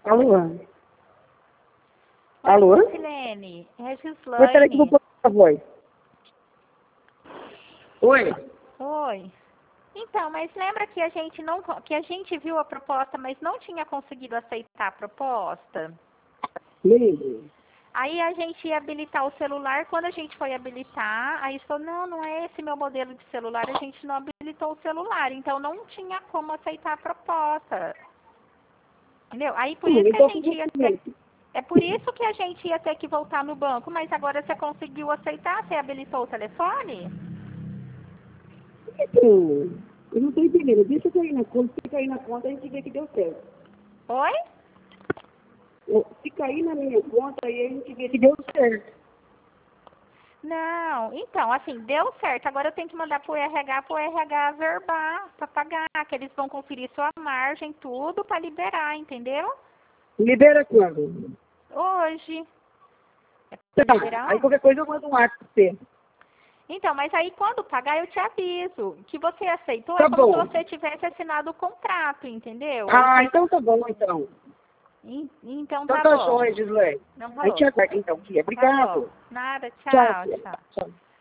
Alô? Oi, Alô? Silene. É Peraí que eu vou Gislaine. pôr a voz. Oi? Oi. Então, mas lembra que a gente não que a gente viu a proposta, mas não tinha conseguido aceitar a proposta? Lembro. Aí a gente ia habilitar o celular, quando a gente foi habilitar, aí falou, não é esse meu modelo de celular, a gente não habilitou o celular, então não tinha como aceitar a proposta. Entendeu? Aí por isso que a Então, gente ia ter, é por isso que a gente ia ter que voltar no banco, mas agora você conseguiu aceitar, você habilitou o telefone? então, eu não estou entendendo. Deixa eu cair na conta. Se cair na conta, a gente vê que deu certo. Oi? Se cair na minha conta, aí a gente vê que deu certo. Não, então, assim, deu certo. Agora eu tenho que mandar pro RH verbar para pagar, que eles vão conferir sua margem, tudo para liberar, entendeu? Libera quando? Hoje. É pra Tá. liberar? Aí qualquer coisa eu mando um WhatsApp pra você. Então, mas aí quando pagar eu te aviso. Que você aceitou é Tá como se bom. você tivesse assinado o contrato, entendeu? Aí Ah, você. então tá bom, então. Então Então tá tá bom. joia, Gislaine. Não A gente falou. aguarda, então, filha. Tá bom. Obrigado. Nada, Tchau, tchau, filha. tchau. Tchau.